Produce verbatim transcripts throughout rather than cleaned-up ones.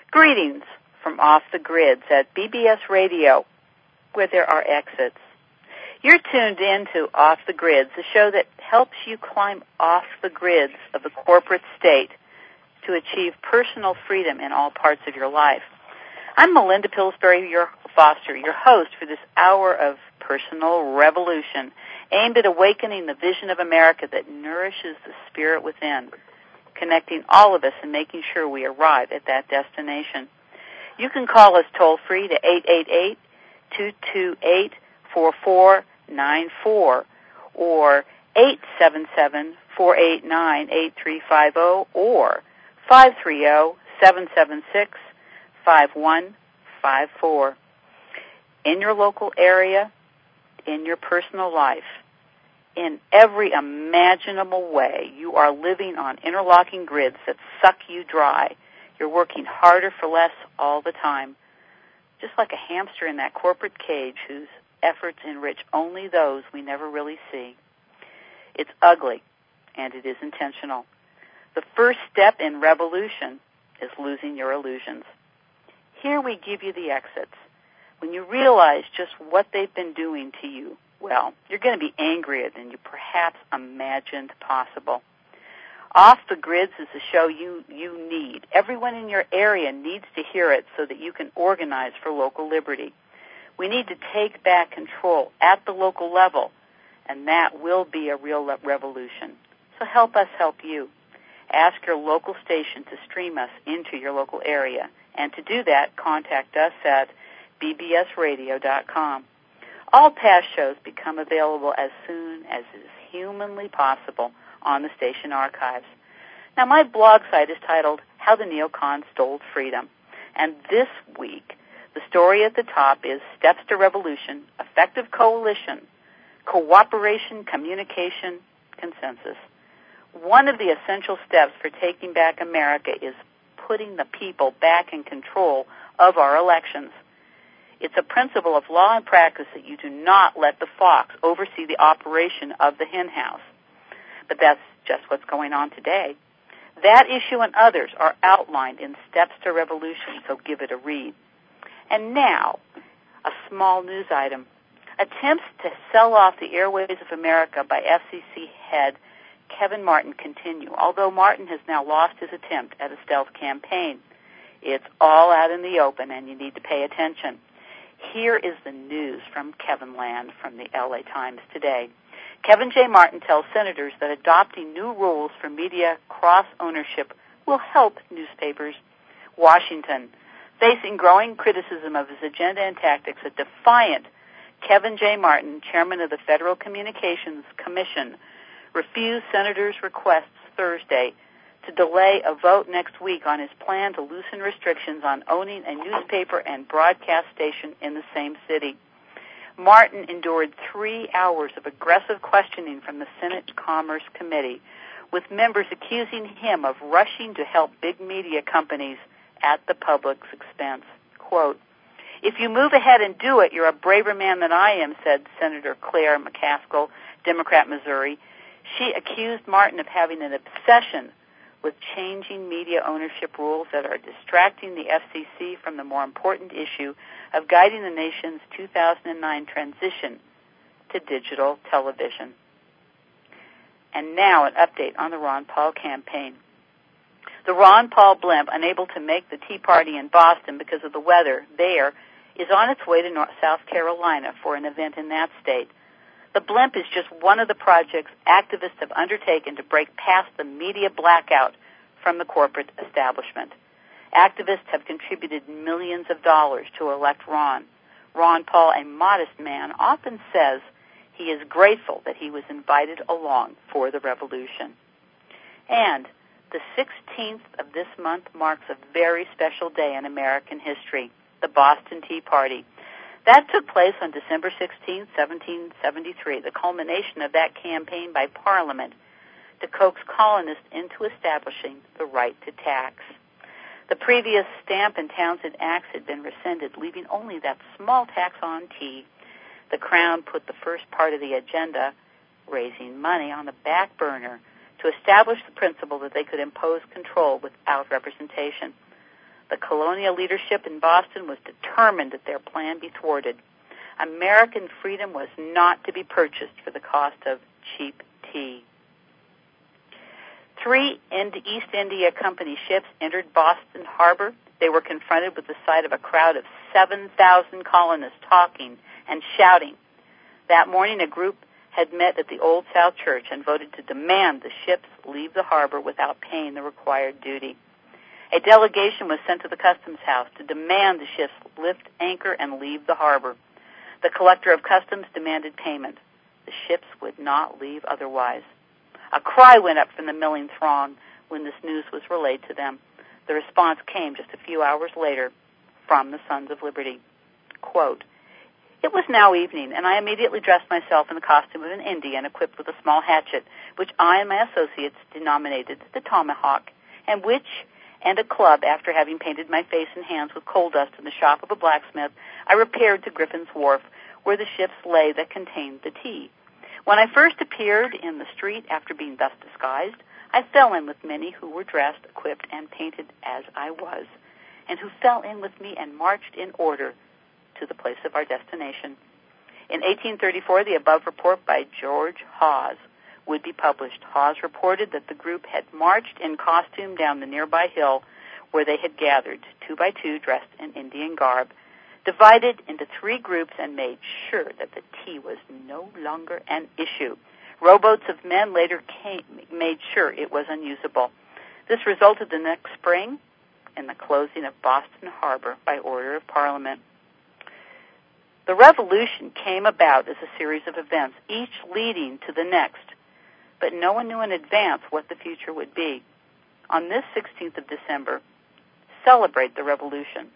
Greetings from Off the Grids at B B S Radio, where there are exits. You're tuned in to Off the Grids, a show that helps you climb off the grids of the corporate state to achieve personal freedom in all parts of your life. I'm Melinda Pillsbury, your Foster, your host for this hour of personal revolution, aimed at awakening the vision of America that nourishes the spirit within, connecting all of us and making sure we arrive at that destination. You can call us toll-free to eight eight eight, two two eight, four four nine four or eight seven seven, four eight nine, eight three five zero or five three zero, seven seven six, five one five four. In your local area, in your personal life, in every imaginable way, you are living on interlocking grids that suck you dry. You're working harder for less all the time, just like a hamster in that corporate cage whose efforts enrich only those we never really see. It's ugly, and it is intentional. The first step in revolution is losing your illusions. Here we give you the exits. When you realize just what they've been doing to you, well, you're going to be angrier than you perhaps imagined possible. Off the Grids is a show you, you need. Everyone in your area needs to hear it so that you can organize for local liberty. We need to take back control at the local level, and that will be a real revolution. So help us help you. Ask your local station to stream us into your local area. And to do that, contact us at b b s radio dot com. All past shows become available as soon as is humanly possible on the station archives. Now, my blog site is titled How the Neocons Stole Freedom. And this week, the story at the top is Steps to Revolution, Effective Coalition, Cooperation, Communication, Consensus. One of the essential steps for taking back America is putting the people back in control of our elections. It's a principle of law and practice that you do not let the fox oversee the operation of the hen house. But that's just what's going on today. That issue and others are outlined in Steps to Revolution, so give it a read. And now, a small news item. Attempts to sell off the airways of America by F C C head Kevin Martin continue, although Martin has now lost his attempt at a stealth campaign. It's all out in the open, and you need to pay attention. Here is the news from Kevin Land from the L A Times today. Kevin J. Martin tells senators that adopting new rules for media cross-ownership will help newspapers. Washington, facing growing criticism of his agenda and tactics, a defiant Kevin J. Martin, chairman of the Federal Communications Commission, refused senators' requests Thursday to delay a vote next week on his plan to loosen restrictions on owning a newspaper and broadcast station in the same city. Martin endured three hours of aggressive questioning from the Senate Commerce Committee, with members accusing him of rushing to help big media companies at the public's expense. Quote, "If you move ahead and do it, you're a braver man than I am," said Senator Claire McCaskill, Democrat, Missouri. She accused Martin of having an obsession with changing media ownership rules that are distracting the F C C from the more important issue of guiding the nation's two thousand nine transition to digital television. And now an update on the Ron Paul campaign. The Ron Paul blimp, unable to make the Tea Party in Boston because of the weather there, is on its way to North South Carolina for an event in that state. The blimp is just one of the projects activists have undertaken to break past the media blackout from the corporate establishment. Activists have contributed millions of dollars to elect Ron. Ron Paul, a modest man, often says he is grateful that he was invited along for the revolution. And the sixteenth of this month marks a very special day in American history, the Boston Tea Party. That took place on December sixteenth, seventeen seventy-three, the culmination of that campaign by Parliament to coax colonists into establishing the right to tax. The previous Stamp and Townsend Acts had been rescinded, leaving only that small tax on tea. The Crown put the first part of the agenda, raising money, on the back burner to establish the principle that they could impose control without representation. The colonial leadership in Boston was determined that their plan be thwarted. American freedom was not to be purchased for the cost of cheap tea. Three East India Company ships entered Boston Harbor. They were confronted with the sight of a crowd of seven thousand colonists talking and shouting. That morning, a group had met at the Old South Church and voted to demand the ships leave the harbor without paying the required duty. A delegation was sent to the customs house to demand the ships lift anchor and leave the harbor. The collector of customs demanded payment. The ships would not leave otherwise. A cry went up from the milling throng when this news was relayed to them. The response came just a few hours later from the Sons of Liberty. Quote, "It was now evening, and I immediately dressed myself in the costume of an Indian equipped with a small hatchet, which I and my associates denominated the tomahawk, and which, and a club, after having painted my face and hands with coal dust in the shop of a blacksmith, I repaired to Griffin's Wharf, where the ships lay that contained the tea. When I first appeared in the street after being thus disguised, I fell in with many who were dressed, equipped, and painted as I was, and who fell in with me and marched in order to the place of our destination. In eighteen thirty-four, the above report by George Hawes would be published. Hawes reported that the group had marched in costume down the nearby hill where they had gathered, two by two, dressed in Indian garb, divided into three groups, and made sure that the tea was no longer an issue. Rowboats of men later came, made sure it was unusable. This resulted the next spring in the closing of Boston Harbor by order of Parliament. The revolution came about as a series of events, each leading to the next, but no one knew in advance what the future would be. On this sixteenth of December, celebrate the revolution,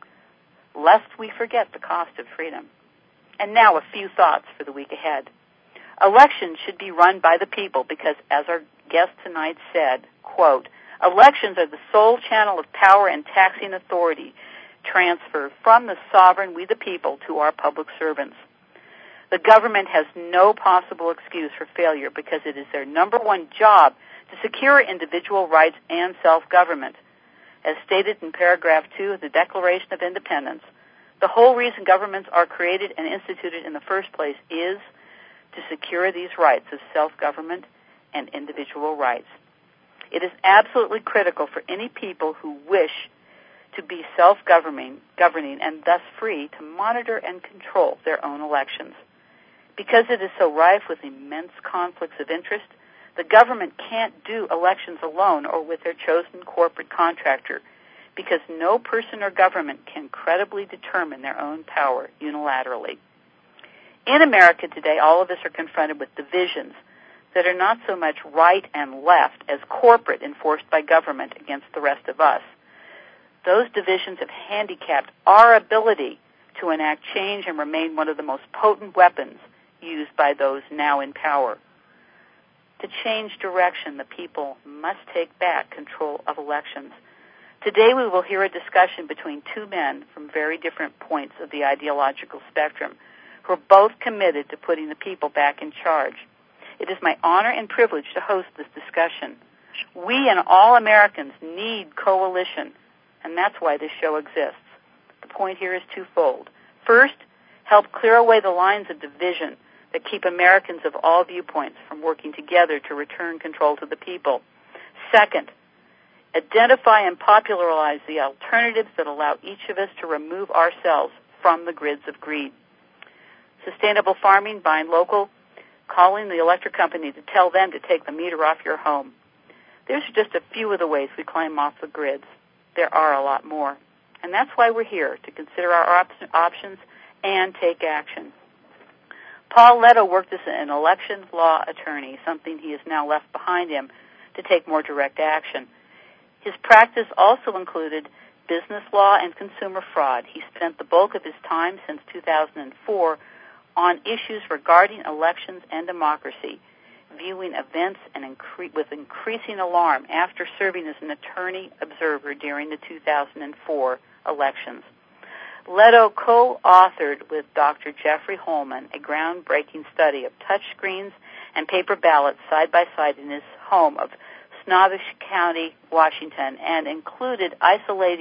lest we forget the cost of freedom. And now a few thoughts for the week ahead. Elections should be run by the people because, as our guest tonight said, quote, elections are the sole channel of power and taxing authority transfer from the sovereign, we the people, to our public servants. The government has no possible excuse for failure because it is their number one job to secure individual rights and self-government. As stated in paragraph two of the Declaration of Independence, the whole reason governments are created and instituted in the first place is to secure these rights of self-government and individual rights. It is absolutely critical for any people who wish to be self-governing governing and thus free to monitor and control their own elections. Because it is so rife with immense conflicts of interest, the government can't do elections alone or with their chosen corporate contractor, because no person or government can credibly determine their own power unilaterally. In America today, all of us are confronted with divisions that are not so much right and left as corporate enforced by government against the rest of us. Those divisions have handicapped our ability to enact change and remain one of the most potent weapons used by those now in power. To change direction, the people must take back control of elections. Today we will hear a discussion between two men from very different points of the ideological spectrum who are both committed to putting the people back in charge. It is my honor and privilege to host this discussion. We and all Americans need coalition, and that's why this show exists. The point here is twofold. First, help clear away the lines of division that keep Americans of all viewpoints from working together to return control to the people. Second, identify and popularize the alternatives that allow each of us to remove ourselves from the grids of greed. Sustainable farming, buying local, calling the electric company to tell them to take the meter off your home. There's just a few of the ways we climb off the grids. There are a lot more. And that's why we're here, to consider our op- options and take action. Paul Leto worked as an election law attorney, something he has now left behind him to take more direct action. His practice also included business law and consumer fraud. He spent the bulk of his time since two thousand four on issues regarding elections and democracy, viewing events and incre- with increasing alarm after serving as an attorney observer during the two thousand four elections. Leto co-authored with Doctor Jeffrey Holman a groundbreaking study of touchscreens and paper ballots side by side in his home of Snohomish County, Washington, and included isolating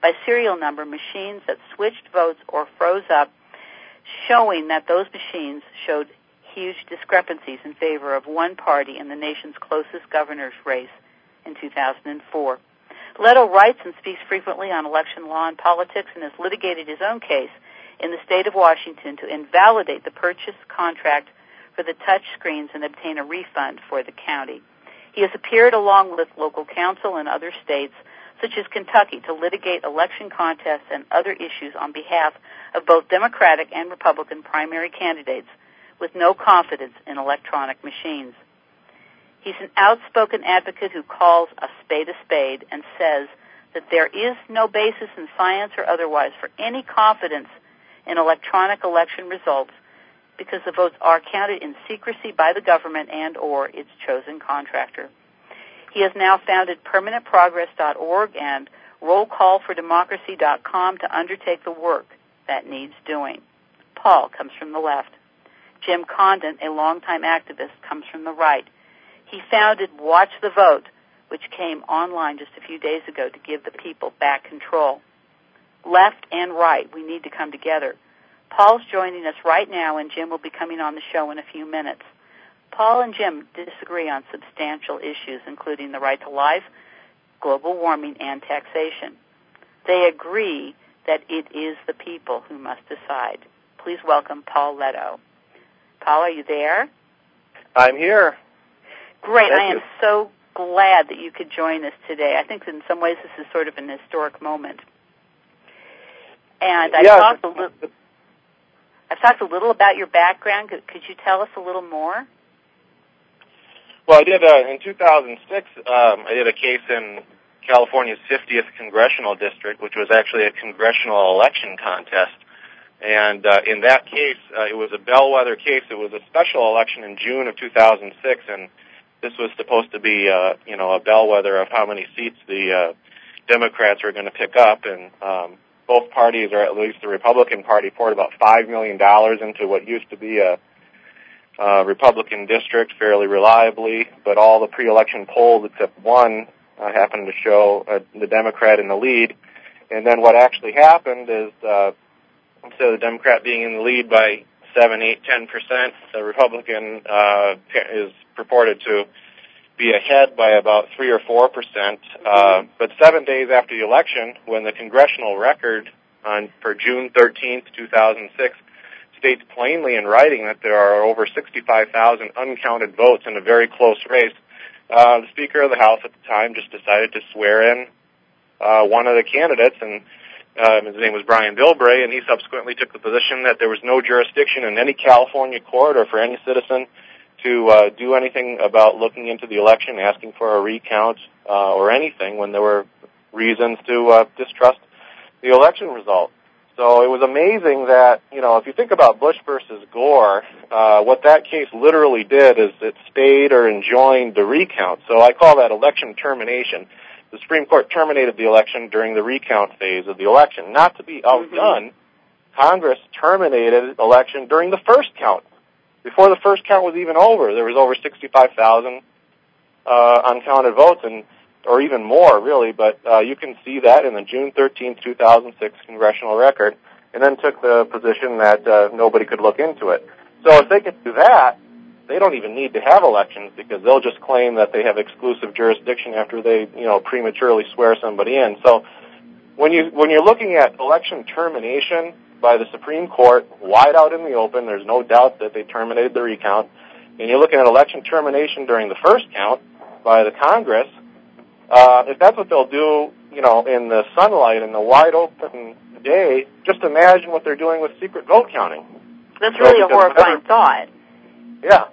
by serial number machines that switched votes or froze up, showing that those machines showed huge discrepancies in favor of one party in the nation's closest governor's race in two thousand four. Leto writes and speaks frequently on election law and politics and has litigated his own case in the state of Washington to invalidate the purchase contract for the touch screens and obtain a refund for the county. He has appeared along with local counsel in other states, such as Kentucky, to litigate election contests and other issues on behalf of both Democratic and Republican primary candidates with no confidence in electronic machines. He's an outspoken advocate who calls a spade a spade and says that there is no basis in science or otherwise for any confidence in electronic election results because the votes are counted in secrecy by the government and or its chosen contractor. He has now founded permanent progress dot org and roll call for democracy dot com to undertake the work that needs doing. Paul comes from the left. Jim Condon, a longtime activist, comes from the right. He founded Watch the Vote, which came online just a few days ago to give the people back control. Left and right, we need to come together. Paul's joining us right now, and Jim will be coming on the show in a few minutes. Paul and Jim disagree on substantial issues, including the right to life, global warming, and taxation. They agree that it is the people who must decide. Please welcome Paul Leto. Paul, are you there? I'm here. Great. Thank I am you. so glad that you could join us today. I think in some ways this is sort of an historic moment. And I've, yeah, talked, a li- I've talked a little about your background. Could, could you tell us a little more? Well, I did, uh, in two thousand six, um, I did a case in California's fiftieth Congressional District, which was actually a congressional election contest. And uh, in that case, uh, it was a bellwether case. It was a special election in June of two thousand six, and this was supposed to be, uh, you know, a bellwether of how many seats the uh, Democrats were going to pick up. And um, both parties, or at least the Republican Party, poured about five million dollars into what used to be a, a Republican district fairly reliably, but all the pre-election polls except one uh, happened to show uh, the Democrat in the lead. And then what actually happened is uh, instead of the Democrat being in the lead by seven, eight, ten percent, the Republican uh, is purported to be ahead by about three or four percent. Uh, but seven days after the election, when the congressional record on for June thirteenth, two thousand six, states plainly in writing that there are over sixty-five thousand uncounted votes in a very close race, uh, the Speaker of the House at the time just decided to swear in uh, one of the candidates, and Um, his name was Brian Bilbray, and he subsequently took the position that there was no jurisdiction in any California court or for any citizen to uh, do anything about looking into the election, asking for a recount uh, or anything when there were reasons to uh, distrust the election result. So it was amazing that, you know, if you think about Bush versus Gore, uh, what that case literally did is it stayed or enjoined the recount. So I call that election termination. The Supreme Court terminated the election during the recount phase of the election. Not to be outdone, mm-hmm. Congress terminated election during the first count. Before the first count was even over, there was over sixty-five thousand uh, uncounted votes, and or even more, really. But uh, you can see that in the June thirteenth, two thousand six congressional record, and then took the position that uh, nobody could look into it. So if they could do that, they don't even need to have elections because they'll just claim that they have exclusive jurisdiction after they, you know, prematurely swear somebody in. So when you when you're looking at election termination by the Supreme Court, wide out in the open, there's no doubt that they terminated the recount. And you're looking at election termination during the first count by the Congress. Uh, if that's what they'll do, you know, in the sunlight in the wide open day, just imagine what they're doing with secret vote counting. That's really so, a horrifying whenever, thought. Yeah.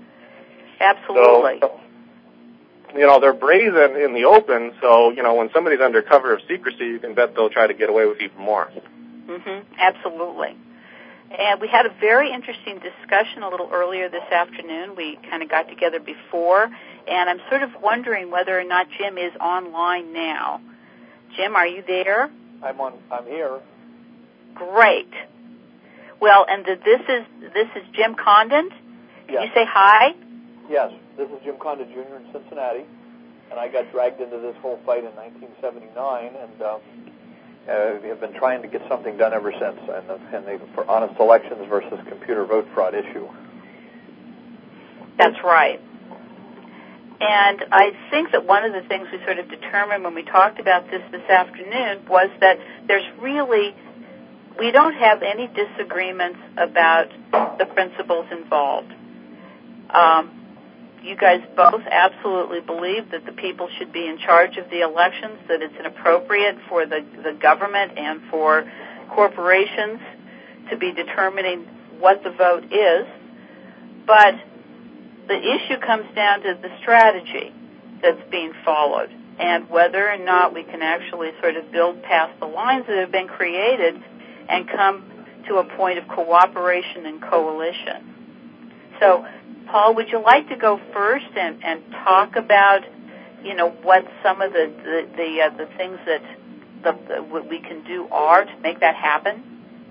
Absolutely. So, you know, they're brazen in the open, so, you know, when somebody's under cover of secrecy, you can bet they'll try to get away with even more. Mm-hmm. Absolutely. And we had a very interesting discussion a little earlier this afternoon. We kind of got together before, and I'm sort of wondering whether or not Jim is online now. Jim, are you there? I'm on. I'm here. Great. Well, and the, this is this is Jim Condon. Can yes. you say hi? Yes, this is Jim Condon Junior in Cincinnati, and I got dragged into this whole fight in nineteen seventy-nine, and um, uh, have been trying to get something done ever since, and the, and the for honest elections versus computer vote fraud issue. That's right. And I think that one of the things we sort of determined when we talked about this this afternoon was that there's really, we don't have any disagreements about the principles involved. Um, you guys both absolutely believe that the people should be in charge of the elections, that it's inappropriate for the, the government and for corporations to be determining what the vote is. But the issue comes down to the strategy that's being followed and whether or not we can actually sort of build past the lines that have been created and come to a point of cooperation and coalition. So, Paul, would you like to go first and, and talk about, you know, what some of the the the, uh, the things that the, the, what we can do are to make that happen?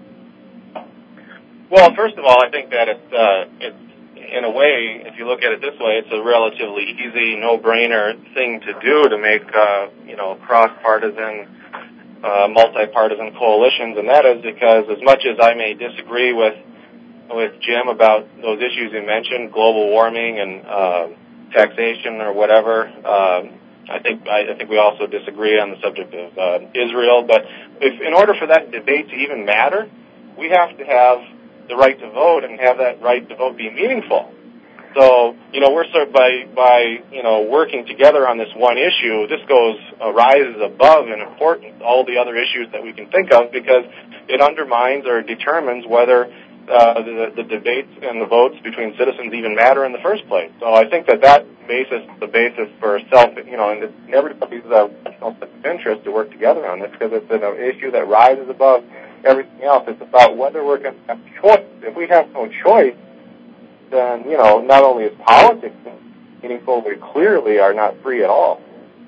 Well, first of all, I think that it's uh, it's in a way, if you look at it this way, it's a relatively easy, no-brainer thing to do to make, uh, you know, cross-partisan, uh, multi-partisan coalitions, and that is because as much as I may disagree with with Jim about those issues you mentioned, global warming and uh, taxation or whatever, um, I think I, I think we also disagree on the subject of uh, Israel. But if, in order for that debate to even matter, we have to have the right to vote and have that right to vote be meaningful. So, you know, we're sort of by, by, you know, working together on this one issue, this goes, uh, rises above in importance all the other issues that we can think of because it undermines or determines whether uh, the, the debates and the votes between citizens even matter in the first place. So I think that that basis, the basis for self, you know, and it's everybody's uh, self-interest to work together on this because it's an issue that rises above everything else. It's about whether we're going to have choice. If we have no choice, then, you know, not only is politics meaningful, we clearly are not free at all.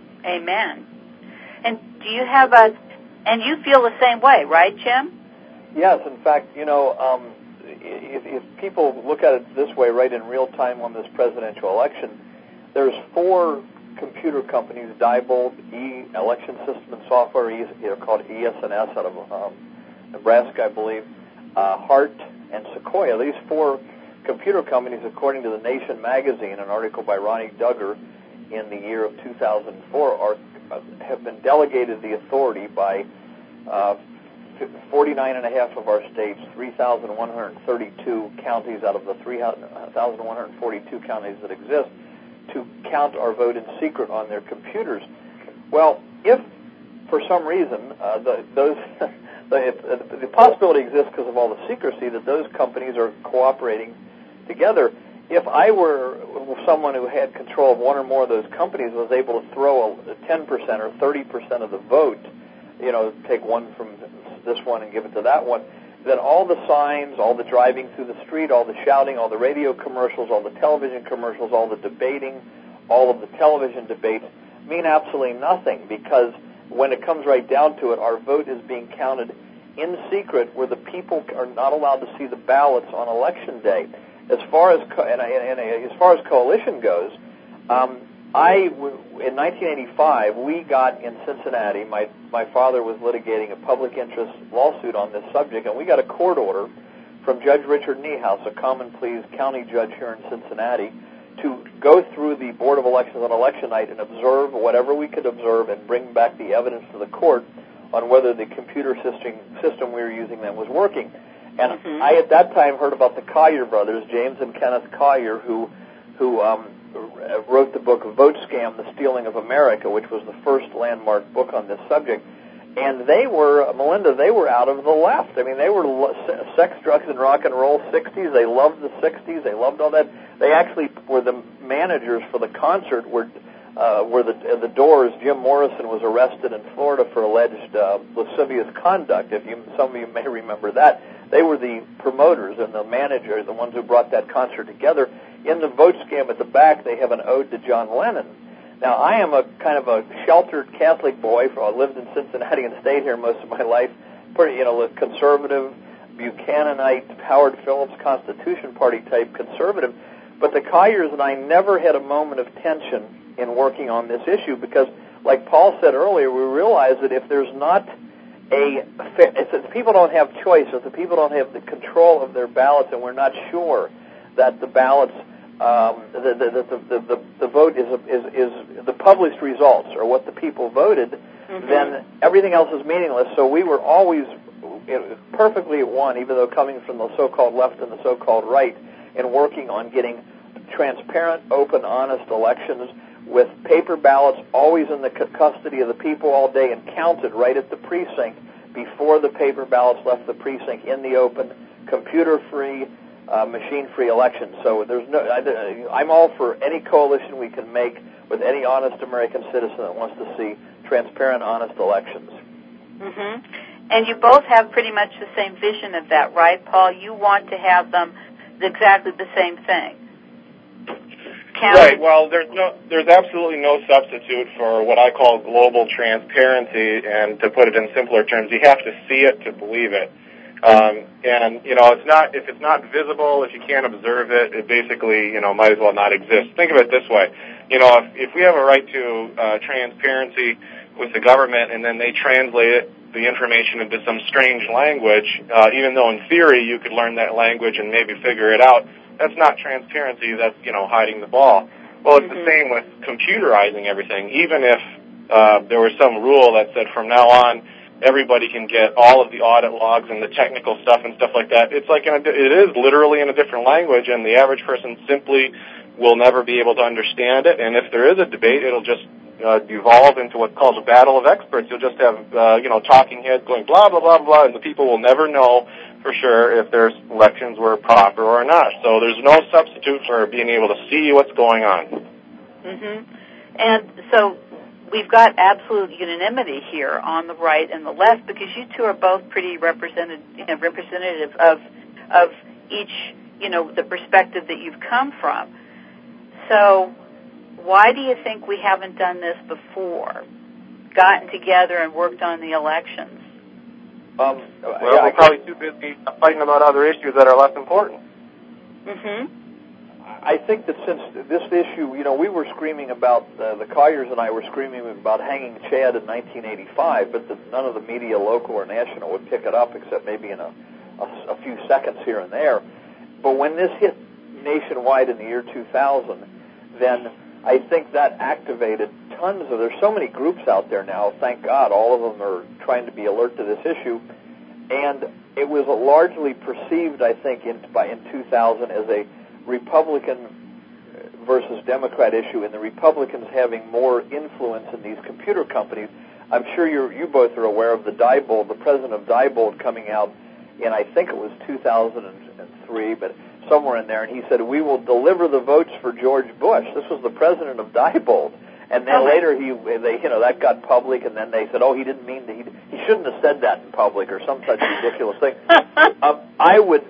Amen. And do you have a, and you feel the same way, right, Jim? Yes, in fact, you know, um, if, if people look at it this way, right in real time on this presidential election, there's four computer companies, Diebold, E Election System and Software, e, they're called E S N S out of um, Nebraska, I believe, uh, Hart, and Sequoia. These four computer companies, according to The Nation magazine, an article by Ronnie Duggar in the year of two thousand four, are, uh, have been delegated the authority by uh, forty-nine and a half of our states, three thousand one hundred thirty-two counties out of the three thousand one hundred forty-two counties that exist, to count our vote in secret on their computers. Well, if for some reason uh, the, those the, if, the possibility exists because of all the secrecy that those companies are cooperating together. If I were someone who had control of one or more of those companies, was able to throw a ten percent or thirty percent of the vote, you know, take one from this one and give it to that one, then all the signs, all the driving through the street, all the shouting, all the radio commercials, all the television commercials, all the debating, all of the television debates mean absolutely nothing, because when it comes right down to it, our vote is being counted in secret where the people are not allowed to see the ballots on election day. As far as co- and, and, and as far as coalition goes, um, I in nineteen eighty-five we got in Cincinnati. My my father was litigating a public interest lawsuit on this subject, and we got a court order from Judge Richard Niehaus, a common pleas county judge here in Cincinnati, to go through the Board of Elections on election night and observe whatever we could observe and bring back the evidence to the court on whether the computer system system we were using then was working. And mm-hmm. I, at that time, heard about the Collier brothers, James and Kenneth Collier, who who um, wrote the book Vote Scam, The Stealing of America, which was the first landmark book on this subject. And they were, Melinda, they were out of the left. I mean, they were sex, drugs, and rock and roll sixties. They loved the sixties. They loved all that. They actually were the managers for the concert where, uh, where the, the Doors, Jim Morrison, was arrested in Florida for alleged uh, lascivious conduct. If you, some of you may remember that. They were the promoters and the managers, the ones who brought that concert together. In the Vote Scam at the back, they have an ode to John Lennon. Now, I am a kind of a sheltered Catholic boy. I lived in Cincinnati and stayed here most of my life. Pretty, you know, conservative, Buchananite, Howard Phillips, Constitution Party type conservative. But the Colliers and I never had a moment of tension in working on this issue because, like Paul said earlier, we realized that if there's not a if the people don't have choice, if the people don't have the control of their ballots, and we're not sure that the ballots, um, the, the, the, the, the, the vote is, is, is the published results or what the people voted, mm-hmm. then everything else is meaningless. So we were always perfectly at one, even though coming from the so-called left and the so-called right, in working on getting transparent, open, honest elections with paper ballots always in the custody of the people all day and counted right at the precinct before the paper ballots left the precinct in the open, computer-free, uh, machine-free elections. So there's no. I, I'm all for any coalition we can make with any honest American citizen that wants to see transparent, honest elections. Mm-hmm. And you both have pretty much the same vision of that, right, Paul? You want to have them exactly the same thing. Count. Right. Well, there's no, there's absolutely no substitute for what I call global transparency. And to put it in simpler terms, you have to see it to believe it. Um, and you know, it's not if it's not visible, if you can't observe it, it basically you know might as well not exist. Think of it this way: you know, if, if we have a right to uh, transparency with the government, and then they translate it, the information into some strange language, uh, even though in theory you could learn that language and maybe figure it out. That's not transparency, that's, you know, hiding the ball. Well, it's mm-hmm. the same with computerizing everything. Even if uh, there was some rule that said from now on everybody can get all of the audit logs and the technical stuff and stuff like that, it's like in a, it is literally in a different language, and the average person simply will never be able to understand it. And if there is a debate, it'll just uh, devolve into what's called a battle of experts. You'll just have, uh, you know, talking heads going blah, blah, blah, blah, and the people will never know for sure if their elections were proper or not. So there's no substitute for being able to see what's going on. Mm-hmm. And so we've got absolute unanimity here on the right and the left, because you two are both pretty represented, you know, representative of of each, you know, the perspective that you've come from. So why do you think we haven't done this before, gotten together and worked on the elections? Um, well, yeah, we're probably too busy fighting about other issues that are less important. Mm-hmm. I think that since this issue, you know, we were screaming about, uh, the Colliers and I were screaming about hanging Chad in nineteen eighty-five, but the, none of the media, local or national, would pick it up except maybe in a, a, a few seconds here and there. But when this hit nationwide in the year two thousand, then I think that activated tons of, there's so many groups out there now, thank God, all of them are trying to be alert to this issue, and it was largely perceived, I think, in, by, in two thousand as a Republican versus Democrat issue, and the Republicans having more influence in these computer companies. I'm sure you you both are aware of the Diebold, the president of Diebold, coming out in, I think it was two thousand three, but somewhere in there, and he said, we will deliver the votes for George Bush. This was the president of Diebold. And then okay. later, he, they, you know, that got public, and then they said, oh, he didn't mean to, he, he shouldn't have said that in public, or some such ridiculous thing. um, I would,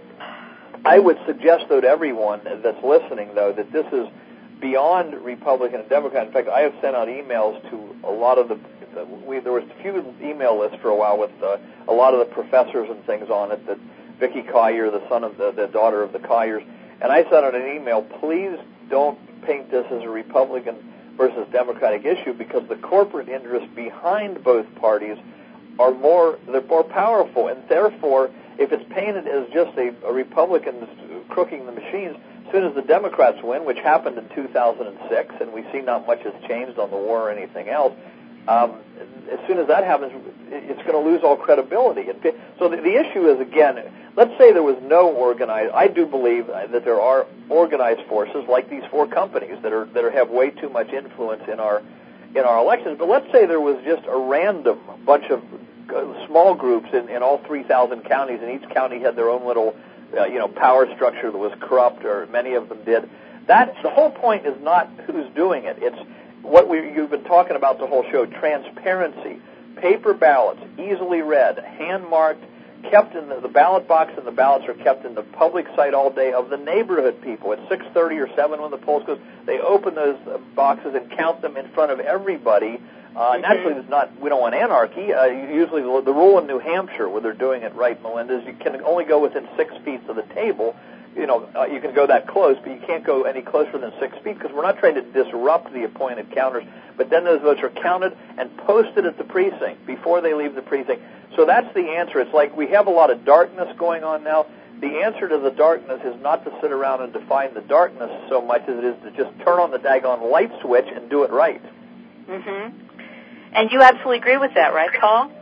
I would suggest, though, to everyone that's listening, though, that this is beyond Republican and Democrat. In fact, I have sent out emails to a lot of the, we, there was a few email lists for a while with uh, a lot of the professors and things on it, that Vicky Collier, the son of the, the daughter of the Colliers, and I sent out an email, please don't paint this as a Republican versus Democratic issue, because the corporate interests behind both parties are more, they're more powerful, and therefore, if it's painted as just a, a Republicans crooking the machines, as soon as the Democrats win, which happened in two thousand six, and we see not much has changed on the war or anything else, um, as soon as that happens, it's going to lose all credibility. So the, the issue is, again, let's say there was no organized, I do believe that there are organized forces like these four companies that are that are, have way too much influence in our in our elections, but let's say there was just a random bunch of small groups in, in all three thousand counties, and each county had their own little uh, you know, power structure that was corrupt, or many of them did. That, the whole point is not who's doing it. It's what we, you've been talking about the whole show, transparency, paper ballots, easily read, hand-marked, kept in the, the ballot box, and the ballots are kept in the public site all day of the neighborhood people. At six thirty or seven when the polls goes, they open those uh, boxes and count them in front of everybody. Uh, mm-hmm. Naturally, it's not, we don't want anarchy. Uh, usually the, the rule in New Hampshire, where they're doing it right, Melinda, is you can only go within six feet of the table, you know, uh, you can go that close, but you can't go any closer than six feet because we're not trying to disrupt the appointed counters. But then those votes are counted and posted at the precinct before they leave the precinct. So that's the answer. It's like we have a lot of darkness going on now. The answer to the darkness is not to sit around and define the darkness so much as it is to just turn on the daggone light switch and do it right. Mm-hmm. And you absolutely agree with that, right, Paul?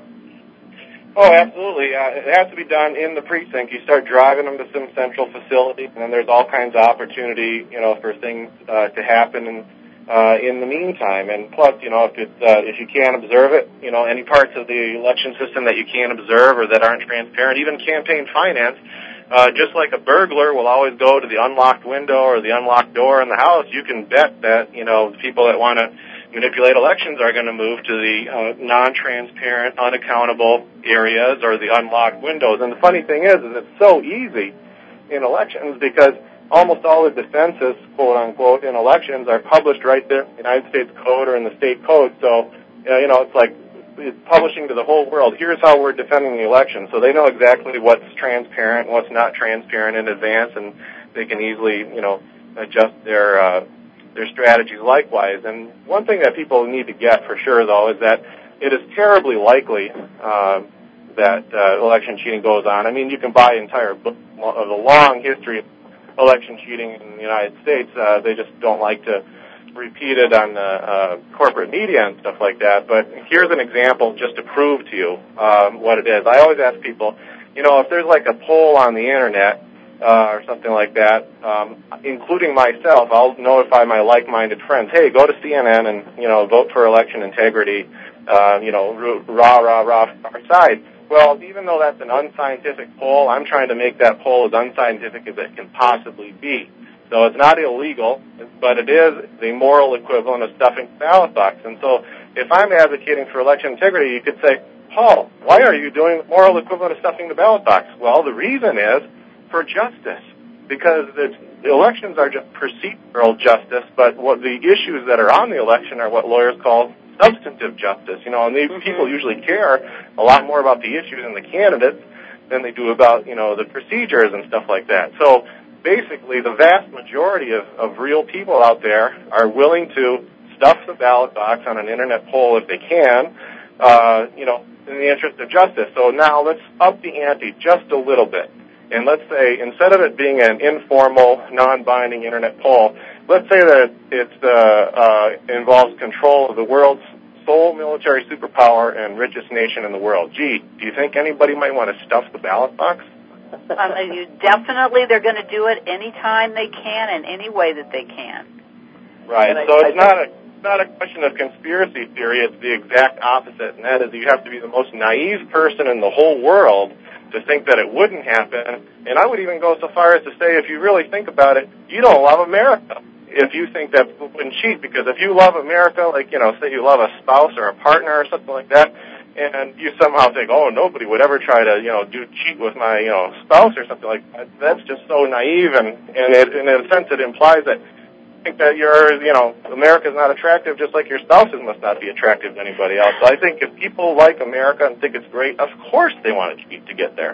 Oh, absolutely. Uh, it has to be done in the precinct. You start driving them to some central facility, and then there's all kinds of opportunity, you know, for things uh, to happen in, uh, in the meantime. And plus, you know, if it's uh, if you can't observe it, you know, any parts of the election system that you can't observe or that aren't transparent, even campaign finance, uh, just like a burglar will always go to the unlocked window or the unlocked door in the house, you can bet that, you know, the people that want to manipulate elections are going to move to the uh, non-transparent, unaccountable areas or the unlocked windows. And the funny thing is, is it's so easy in elections because almost all the defenses, quote-unquote, in elections are published right there in the United States Code or in the state code. So, uh, you know, it's like it's publishing to the whole world. Here's how we're defending the election. So they know exactly what's transparent and what's not transparent in advance, and they can easily, you know, adjust their uh, their strategies likewise. And one thing that people need to get for sure, though, is that it is terribly likely uh, that uh, election cheating goes on. I mean, you can buy entire book of the long history of election cheating in the United States. Uh, they just don't like to repeat it on the uh, corporate media and stuff like that. But here's an example just to prove to you um, what it is. I always ask people, you know, if there's like a poll on the Internet, Uh, or something like that, um, including myself, I'll notify my like-minded friends, hey, go to C N N and, you know, vote for election integrity, uh, you know, rah, rah, rah, our side. Well, even though that's an unscientific poll, I'm trying to make that poll as unscientific as it can possibly be. So it's not illegal, but it is the moral equivalent of stuffing the ballot box. And so if I'm advocating for election integrity, you could say, Paul, why are you doing the moral equivalent of stuffing the ballot box? Well, the reason is for justice, because the elections are just procedural justice, but what the issues that are on the election are what lawyers call substantive justice. You know, and these people usually care a lot more about the issues and the candidates than they do about, you know, the procedures and stuff like that. So basically, the vast majority of, of real people out there are willing to stuff the ballot box on an Internet poll if they can, uh, you know, in the interest of justice. So now let's up the ante just a little bit. And let's say, instead of it being an informal, non-binding Internet poll, let's say that it uh, uh, involves control of the world's sole military superpower and richest nation in the world. Gee, do you think anybody might want to stuff the ballot box? Um, you definitely, they're going to do it anytime they can and any way that they can. Right. And So I, it's I not a not a question of conspiracy theory. It's the exact opposite, and that is you have to be the most naive person in the whole world to think that it wouldn't happen. And I would even go so far as to say, if you really think about it, you don't love America if you think that people wouldn't cheat. Because if you love America, like, you know, say you love a spouse or a partner or something like that, and you somehow think, oh, nobody would ever try to, you know, do cheat with my, you know, spouse or something like that, that's just so naive. And, and, it, and in a sense, it implies that think that you're, you know, America's not attractive, just like your spouses must not be attractive to anybody else. So I think if people like America and think it's great, of course they want to cheat to get there.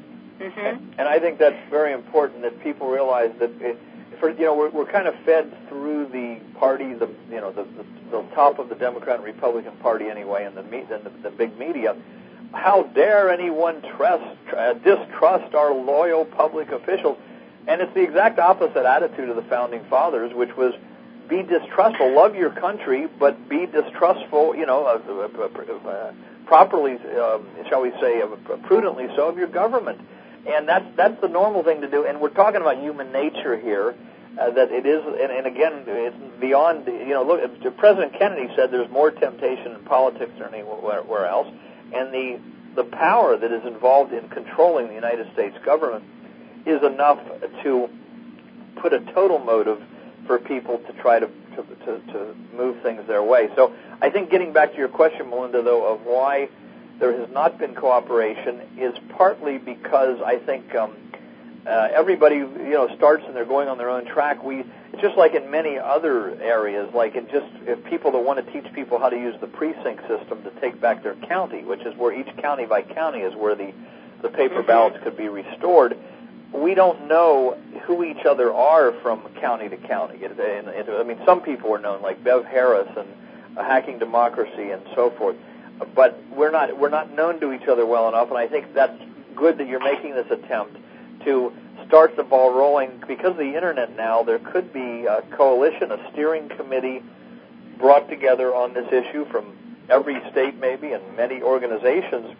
Mm-hmm. And I think that's very important that people realize that, it, for you know, we're, we're kind of fed through the party, the you know, the, the, the top of the Democrat and Republican Party anyway, and the and the, the big media. How dare anyone trust, uh, distrust our loyal public officials? And it's the exact opposite attitude of the Founding Fathers, which was be distrustful, love your country, but be distrustful, you know, uh, uh, uh, properly, uh, shall we say, uh, prudently so of your government. And that's that's the normal thing to do. And we're talking about human nature here, uh, that it is, and, and again, it's beyond, you know, look, President Kennedy said there's more temptation in politics than anywhere else. And the, the power that is involved in controlling the United States government is enough to put a total motive for people to try to, to, to, to move things their way. So I think getting back to your question, Melinda, though, of why there has not been cooperation is partly because I think um, uh, everybody, you know, starts and they're going on their own track. We, it's just like in many other areas, like in just if people that want to teach people how to use the precinct system to take back their county, which is where each county by county is where the, the paper ballots could be restored. we don't know who each other are from county to county. It, it, it, I mean, some people are known, like Bev Harris and uh, Hacking Democracy and so forth, but we're not we're not known to each other well enough. And I think that's good that you're making this attempt to start the ball rolling. Because of the internet now, there could be a coalition, a steering committee brought together on this issue from every state, maybe, and many organizations,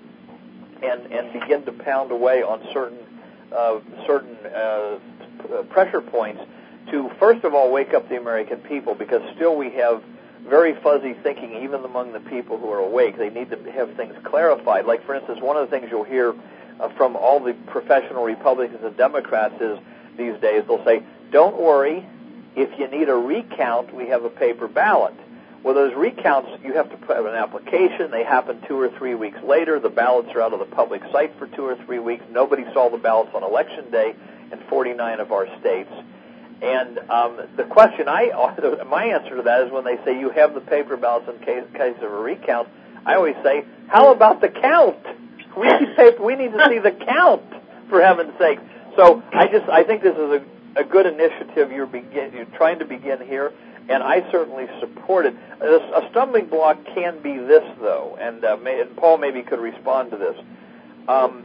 and and begin to pound away on certain. Uh, certain uh, pressure points to, first of all, wake up the American people, because still we have very fuzzy thinking even among the people who are awake. They need to have things clarified. Like, for instance, one of the things you'll hear uh, from all the professional Republicans and Democrats is these days, they'll say, don't worry, if you need a recount, we have a paper ballot. Well, those recounts, you have to put an application. They happen two or three weeks later. The ballots are out of the public site for two or three weeks. Nobody saw the ballots on Election Day in forty-nine of our states. And um, the question I, my answer to that is when they say you have the paper ballots in case, case of a recount, I always say, how about the count? We need paper. We need to see the count, for heaven's sake. So I just, I think this is a, a good initiative you're begin, you're trying to begin here. And I certainly support it. A stumbling block can be this, though, and, uh, may, and Paul maybe could respond to this. Um,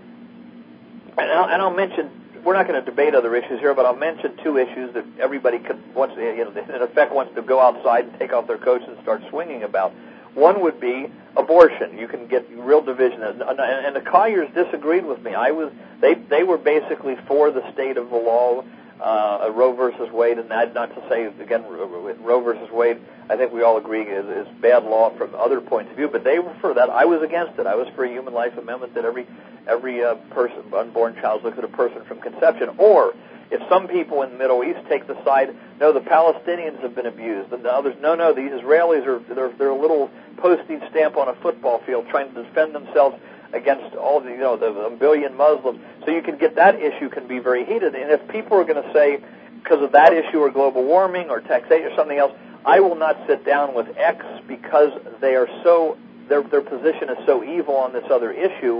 and, I'll, and I'll mention, we're not going to debate other issues here, but I'll mention two issues that everybody could, wants, you know, in effect, wants to go outside and take off their coats and start swinging about. One would be abortion. You can get real division, and, and the Colliers disagreed with me. I was, they, they were basically for the state of the law. Uh, Roe versus Wade, and that, not to say, again, Roe versus Wade, I think we all agree is, is bad law from other points of view, but they were for that. I was against it. I was for a human life amendment that every every uh, person, unborn child, looks at a person from conception. Or, if some people in the Middle East take the side, no, the Palestinians have been abused, and the others, no, no, the Israelis are, they're, they're a little postage stamp on a football field trying to defend themselves against all the, you know, the, the billion Muslims. So you can get that issue can be very heated. And if people are going to say, because of that issue or global warming or taxation or something else, I will not sit down with X because they are so, their their position is so evil on this other issue.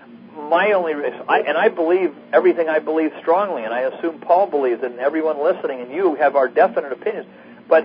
My only, I, and I believe everything I believe strongly, and I assume Paul believes it, and everyone listening, and you have our definite opinions. But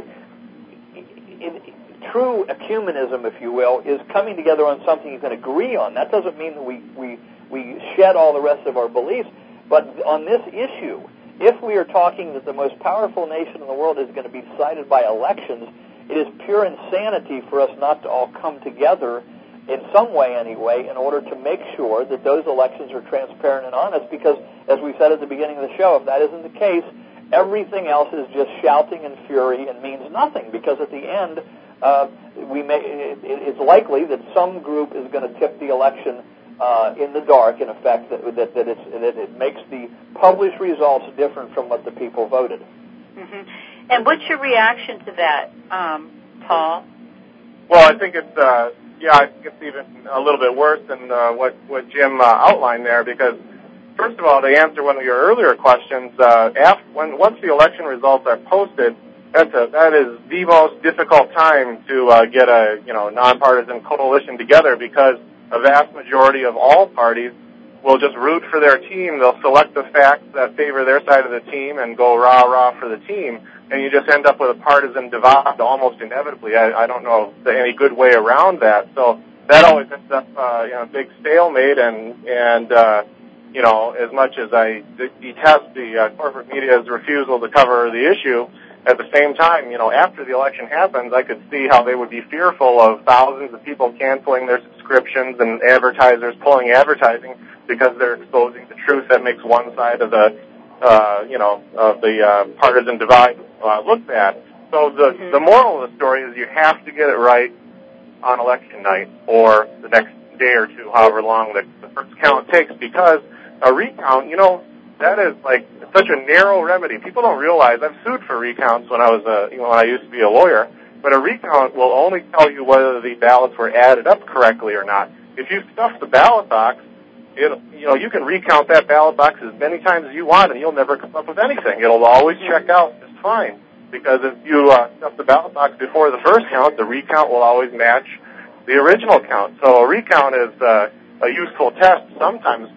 in, true ecumenism, if you will, is coming together on something you can agree on. That doesn't mean that we, we, we shed all the rest of our beliefs. But on this issue, if we are talking that the most powerful nation in the world is going to be decided by elections, it is pure insanity for us not to all come together in some way anyway in order to make sure that those elections are transparent and honest, because, as we said at the beginning of the show, if that isn't the case, everything else is just shouting and fury and means nothing, because at the end, Uh, we may, it, it's likely that some group is going to tip the election uh, in the dark, in effect, that, that, that, it's, that it makes the published results different from what the people voted. Mm-hmm. And what's your reaction to that, um, Paul? Well, I think it's, uh, yeah, I think it's even a little bit worse than uh, what, what Jim uh, outlined there, because, first of all, to answer one of your earlier questions, uh, after, when, once the election results are posted, That's a, that is the most difficult time to uh, get a you know nonpartisan coalition together, because a vast majority of all parties will just root for their team. They'll select the facts that favor their side of the team and go rah rah for the team, and you just end up with a partisan divide almost inevitably. I, I don't know any good way around that. So that always ends up uh, you know a big stalemate, and and uh, you know as much as I detest the uh, corporate media's refusal to cover the issue, at the same time, you know, after the election happens, I could see how they would be fearful of thousands of people canceling their subscriptions and advertisers pulling advertising because they're exposing the truth that makes one side of the, uh, you know, of the uh, partisan divide uh, look bad. So the mm-hmm. the moral of the story is you have to get it right on election night or the next day or two, however long the, the first count takes, because a recount, you know, that is like such a narrow remedy. People don't realize I've sued for recounts when I was a, you know, when I used to be a lawyer. But a recount will only tell you whether the ballots were added up correctly or not. If you stuff the ballot box, it, you know, you can recount that ballot box as many times as you want, and you'll never come up with anything. It'll always check out just fine, because if you uh, stuff the ballot box before the first count, the recount will always match the original count. So a recount is uh, a useful test sometimes, but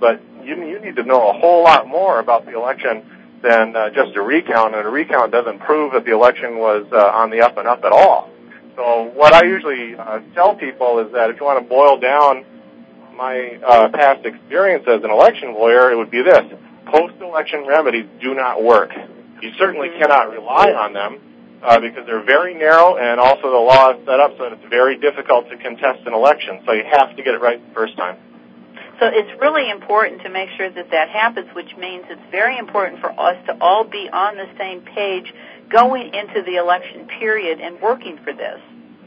you, you need to know a whole lot more about the election than uh, just a recount, and a recount doesn't prove that the election was uh, on the up and up at all. So what I usually uh, tell people is that if you want to boil down my uh, past experience as an election lawyer, it would be this. Post-election remedies do not work. You certainly cannot rely on them uh, because they're very narrow, and also the law is set up so that it's very difficult to contest an election. So you have to get it right the first time. So it's really important to make sure that that happens, which means it's very important for us to all be on the same page going into the election period and working for this.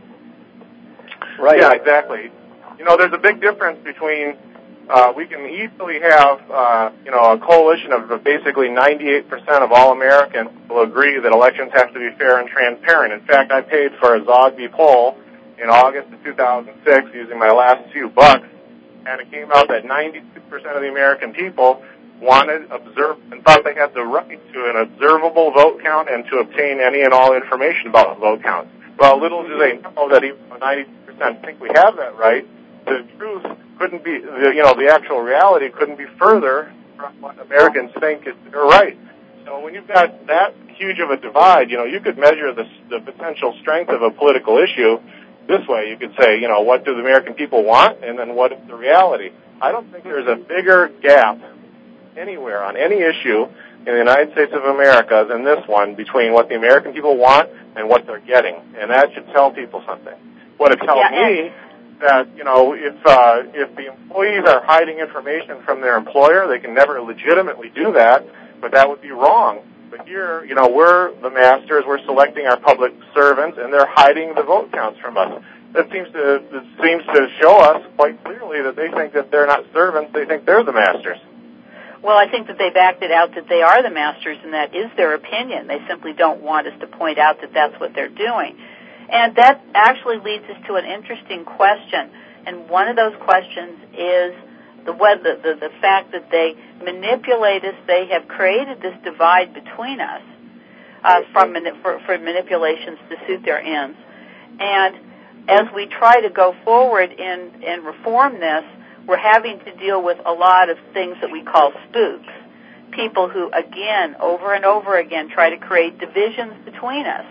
Right. Yeah, exactly. You know, there's a big difference between uh, we can easily have, uh, you know, a coalition of basically ninety-eight percent of all Americans will agree that elections have to be fair and transparent. In fact, I paid for a Zogby poll in August of two thousand six using my last few bucks, and it came out that ninety-two percent of the American people wanted, observe, and thought they had the right to an observable vote count and to obtain any and all information about the vote count. Well, little do they know that even though ninety percent think we have that right, the truth couldn't be, you know, the actual reality couldn't be further from what Americans think is their right. So when you've got that huge of a divide, you know, you could measure the, the potential strength of a political issue this way. You could say, you know, what do the American people want, and then what is the reality? I don't think there's a bigger gap anywhere on any issue in the United States of America than this one between what the American people want and what they're getting. And that should tell people something. What it tells yeah, me that, you know, if uh, if the employees are hiding information from their employer, they can never legitimately do that, but that would be wrong. But here, you know, we're the masters, we're selecting our public servants, and they're hiding the vote counts from us. That seems to that seems to show us quite clearly that they think that they're not servants, they think they're the masters. Well, I think that they've acted out that they are the masters, and that is their opinion. They simply don't want us to point out that that's what they're doing. And that actually leads us to an interesting question. And one of those questions is the whether the, the fact that they manipulate us, they have created this divide between us uh, from for, for manipulations to suit their ends. And as we try to go forward in, and reform this, we're having to deal with a lot of things that we call spooks, people who, again, over and over again, try to create divisions between us.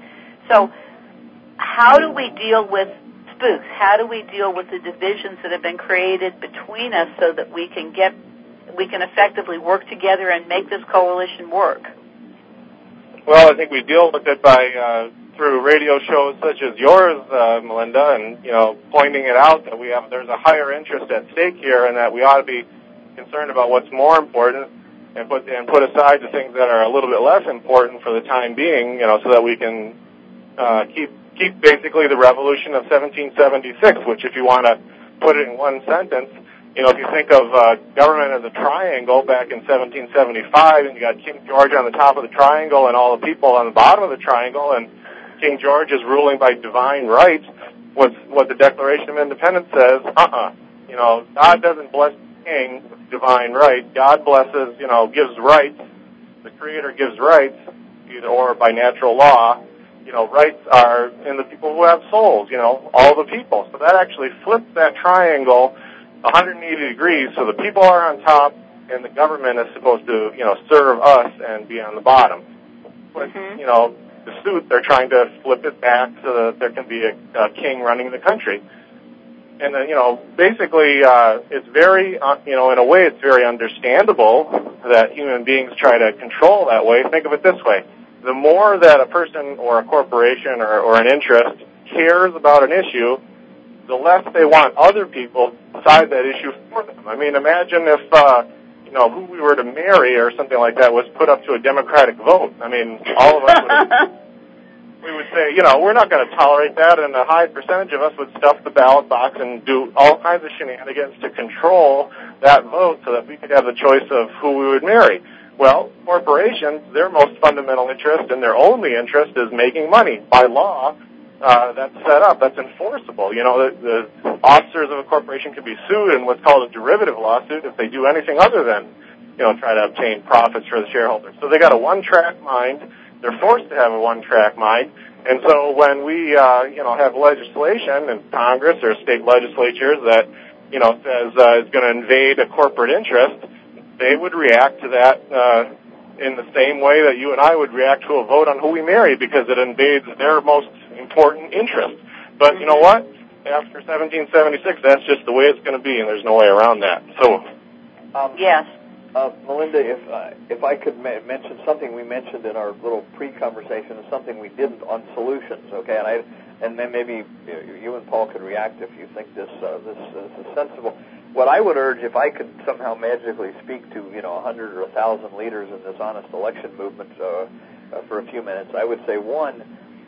So how do we deal with spooks? How do we deal with the divisions that have been created between us so that we can get, we can effectively work together and make this coalition work? Well, I think we deal with it by uh, through radio shows such as yours, uh, Melinda, and you know, pointing it out that we have there's a higher interest at stake here, and that we ought to be concerned about what's more important, and put and put aside the things that are a little bit less important for the time being, you know, so that we can uh, keep keep basically the revolution of seventeen seventy-six, which, if you want to put it in one sentence, you know, if you think of uh, government as a triangle back in seventeen seventy-five, and you got King George on the top of the triangle and all the people on the bottom of the triangle, and King George is ruling by divine right, what's, what the Declaration of Independence says, uh-uh. You know, God doesn't bless the king with divine right. God blesses, you know, gives rights. The Creator gives rights, either or by natural law. You know, rights are in the people who have souls, you know, all the people. So that actually flips that triangle one hundred eighty degrees, so the people are on top, and the government is supposed to, you know, serve us and be on the bottom. But, mm-hmm. you know, the suit, they're trying to flip it back so that there can be a, a king running the country. And, uh, you know, basically, uh, it's very, uh, you know, in a way it's very understandable that human beings try to control that way. Think of it this way. The more that a person or a corporation or, or an interest cares about an issue, the less they want other people to decide that issue for them. I mean, imagine if, uh, you know, who we were to marry or something like that was put up to a Democratic vote. I mean, all of us would, we would say, you know, we're not going to tolerate that, and a high percentage of us would stuff the ballot box and do all kinds of shenanigans to control that vote so that we could have the choice of who we would marry. Well, corporations, their most fundamental interest and their only interest is making money. By law, uh, that's set up, that's enforceable. You know, the, the officers of a corporation can be sued in what's called a derivative lawsuit if they do anything other than, you know, try to obtain profits for the shareholders. So they got a one-track mind. They're forced to have a one-track mind. And so when we, uh, you know, have legislation in Congress or state legislatures that, you know, says uh, is going to invade a corporate interest, they would react to that uh, in the same way that you and I would react to a vote on who we marry, because it invades their most important interest. But you know what? After seventeen seventy-six, that's just the way it's going to be, and there's no way around that. So, um, yes. Uh, Melinda, if uh, if I could ma- mention something we mentioned in our little pre-conversation, and something we didn't on solutions, okay? And I and then maybe you and Paul could react if you think this uh, this, this is sensible. What I would urge, if I could somehow magically speak to you know a hundred or a thousand leaders in this honest election movement uh, uh, for a few minutes, I would say one.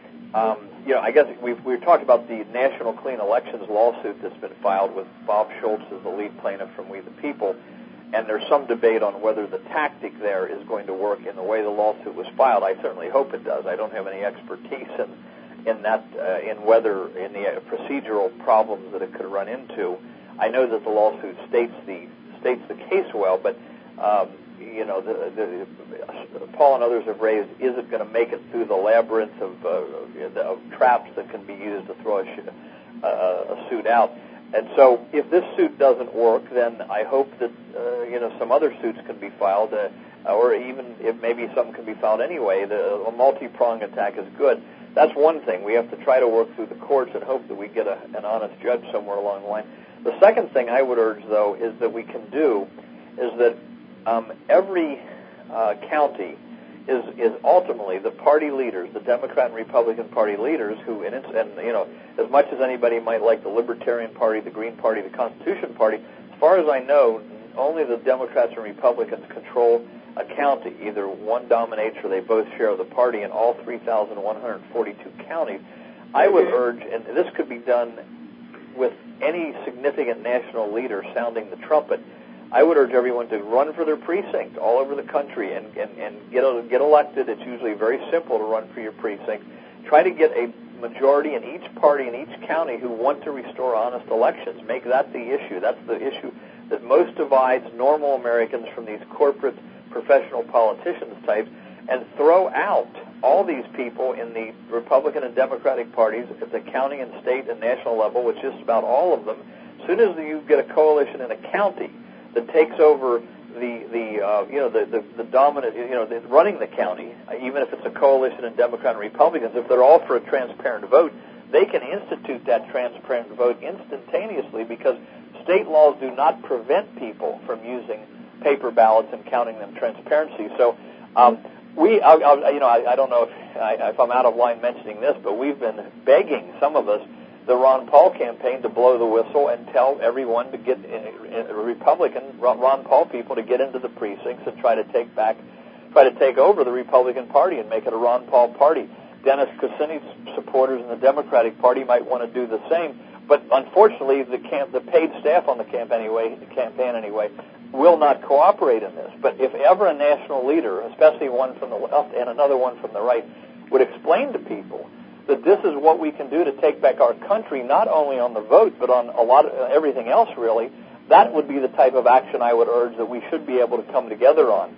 Um, you know, I guess we've we've talked about the National Clean Elections lawsuit that's been filed with Bob Schultz as the lead plaintiff from We the People. And there's some debate on whether the tactic there is going to work in the way the lawsuit was filed. I certainly hope it does. I don't have any expertise in in that, uh, in whether in the uh, procedural problems that it could run into. I know that the lawsuit states the states the case well, but um, you know, the, the, Paul and others have raised: is it going to make it through the labyrinth of, uh, of traps that can be used to throw a, uh, a suit out? And so, if this suit doesn't work, then I hope that uh, you know some other suits can be filed, uh, or even if maybe some can be filed anyway. The, a multi-pronged attack is good. That's one thing. We have to try to work through the courts and hope that we get a, an honest judge somewhere along the line. The second thing I would urge, though, is that we can do is that um, every uh, county is is ultimately the party leaders, the Democrat and Republican Party leaders, who, and, it's, and you know, as much as anybody might like the Libertarian Party, the Green Party, the Constitution Party, as far as I know, only the Democrats and Republicans control a county. Either one dominates or they both share the party in all three thousand one hundred forty-two counties. I would urge, and this could be done with any significant national leader sounding the trumpet, I would urge everyone to run for their precinct all over the country and, and, and get get elected. It's usually very simple to run for your precinct. Try to get a majority in each party in each county who want to restore honest elections. Make that the issue. That's the issue that most divides normal Americans from these corporate professional politicians types, and throw out all these people in the Republican and Democratic parties at the county and state and national level, which is about all of them. As soon as you get a coalition in a county that takes over the the uh, you know the, the the dominant you know the, running the county, even if it's a coalition of Democrat and Republicans, if they're all for a transparent vote, they can institute that transparent vote instantaneously, because state laws do not prevent people from using paper ballots and counting them transparency. So um, we I'll, I'll, you know I, I don't know if, I, if I'm out of line mentioning this, but we've been begging some of us, the Ron Paul campaign, to blow the whistle and tell everyone to get uh, Republican Ron Paul people to get into the precincts and try to take back, try to take over the Republican Party and make it a Ron Paul party. Dennis Kucini's supporters in the Democratic Party might want to do the same, but unfortunately, the camp, the paid staff on the campaign anyway, the campaign anyway, will not cooperate in this. But if ever a national leader, especially one from the left and another one from the right, would explain to people that this is what we can do to take back our country, not only on the vote, but on a lot of uh, everything else, really, that would be the type of action I would urge that we should be able to come together on.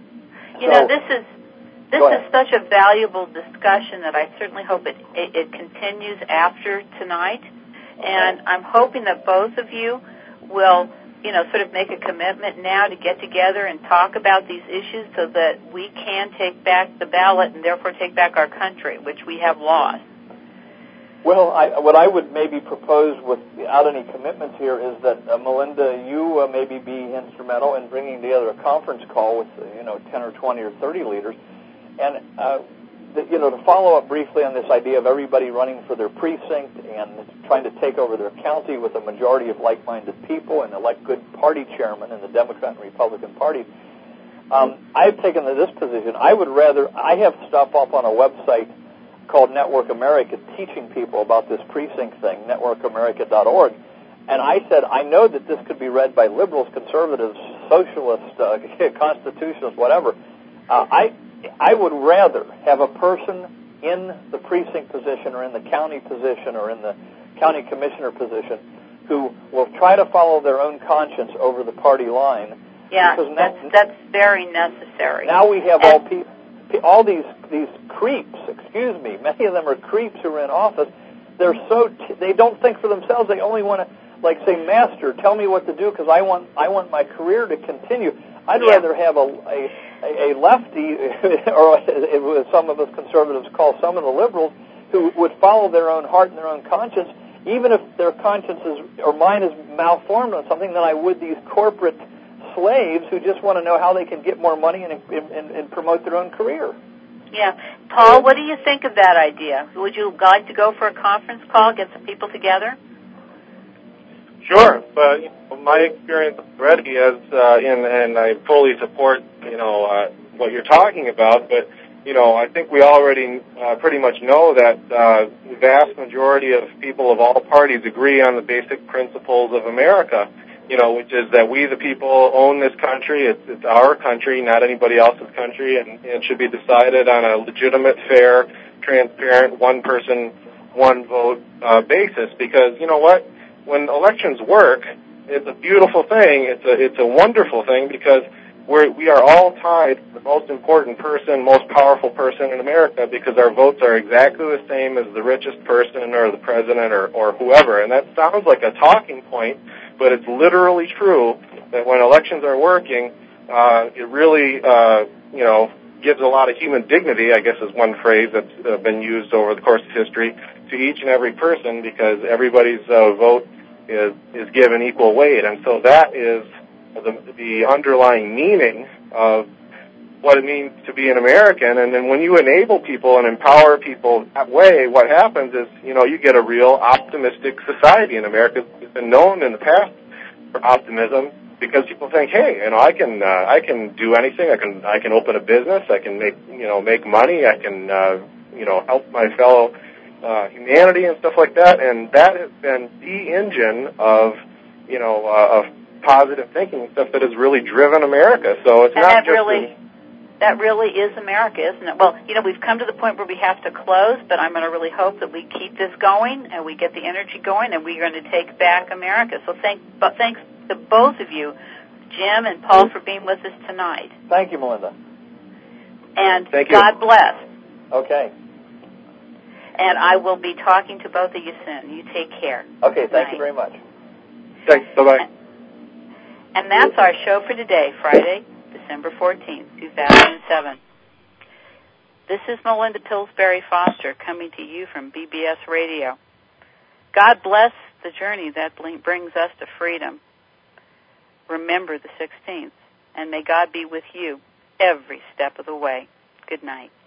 You so, know, this is this is such a valuable discussion that I certainly hope it, it, it continues after tonight. Okay. And I'm hoping that both of you will, you know, sort of make a commitment now to get together and talk about these issues so that we can take back the ballot and therefore take back our country, which we have lost. Well, I, what I would maybe propose without any commitments here is that, uh, Melinda, you uh, maybe be instrumental in bringing together a conference call with, uh, you know, ten or twenty or thirty leaders, and, uh, the, you know, to follow up briefly on this idea of everybody running for their precinct and trying to take over their county with a majority of like-minded people and elect good party chairmen in the Democrat and Republican parties. Um, I've taken this position. I would rather, I have stuff up on a website called Network America teaching people about this precinct thing, network america dot org. And I said, I know that this could be read by liberals, conservatives, socialists, uh, constitutionalists, whatever. Uh, I I would rather have a person in the precinct position or in the county position or in the county commissioner position who will try to follow their own conscience over the party line. Yeah, that's, now, that's very necessary. Now we have and all people. All these these creeps, excuse me, many of them are creeps who are in office. They're so t- they don't think for themselves. They only want to, like, say, Master, tell me what to do because I want I want my career to continue. I'd yeah. rather have a, a, a lefty, or some of us conservatives call some of the liberals, who would follow their own heart and their own conscience, even if their conscience is, or mine is malformed on something, than I would these corporate slaves who just want to know how they can get more money and, and, and promote their own career. Yeah. Paul, what do you think of that idea? Would you like to go for a conference call, get some people together? Sure, but you know, my experience already is, uh, and, and I fully support, you know, uh, what you're talking about, but, you know, I think we already uh, pretty much know that uh, the vast majority of people of all parties agree on the basic principles of America, you know, which is that we the people own this country. It's, it's our country, not anybody else's country, and, and it should be decided on a legitimate, fair, transparent, one-person, one-vote uh, basis, because, you know what? When elections work, it's a beautiful thing. It's a it's a wonderful thing because we're, we are all tied to the most important person, most powerful person in America, because our votes are exactly the same as the richest person or the president or, or whoever. And that sounds like a talking point, but it's literally true that when elections are working, uh, it really, uh, you know, gives a lot of human dignity, I guess is one phrase that's uh, been used over the course of history, to each and every person, because everybody's uh, vote is is given equal weight. And so that is the, the underlying meaning of what it means to be an American. And then when you enable people and empower people that way, what happens is, you know, you get a real optimistic society in America. It's been known in the past for optimism because people think, hey, you know, I can uh, I can do anything. I can I can open a business. I can make you know make money. I can uh, you know help my fellow uh, humanity and stuff like that. And that has been the engine of you know uh, of positive thinking and stuff that has really driven America. So it's and not that just really. A, That really is America, isn't it? Well, you know, we've come to the point where we have to close, but I'm going to really hope that we keep this going and we get the energy going, and we're going to take back America. So thank, but thanks to both of you, Jim and Paul, for being with us tonight. Thank you, Melinda. Thank And you. God bless. Okay. And I will be talking to both of you soon. You take care. Okay, thank Bye. you very much. thanks. Bye-bye. And that's our show for today, Friday, December fourteenth, two thousand seven. This is Melinda Pillsbury Foster coming to you from B B S Radio. God bless the journey that brings us to freedom. Remember the sixteenth, and may God be with you every step of the way. Good night.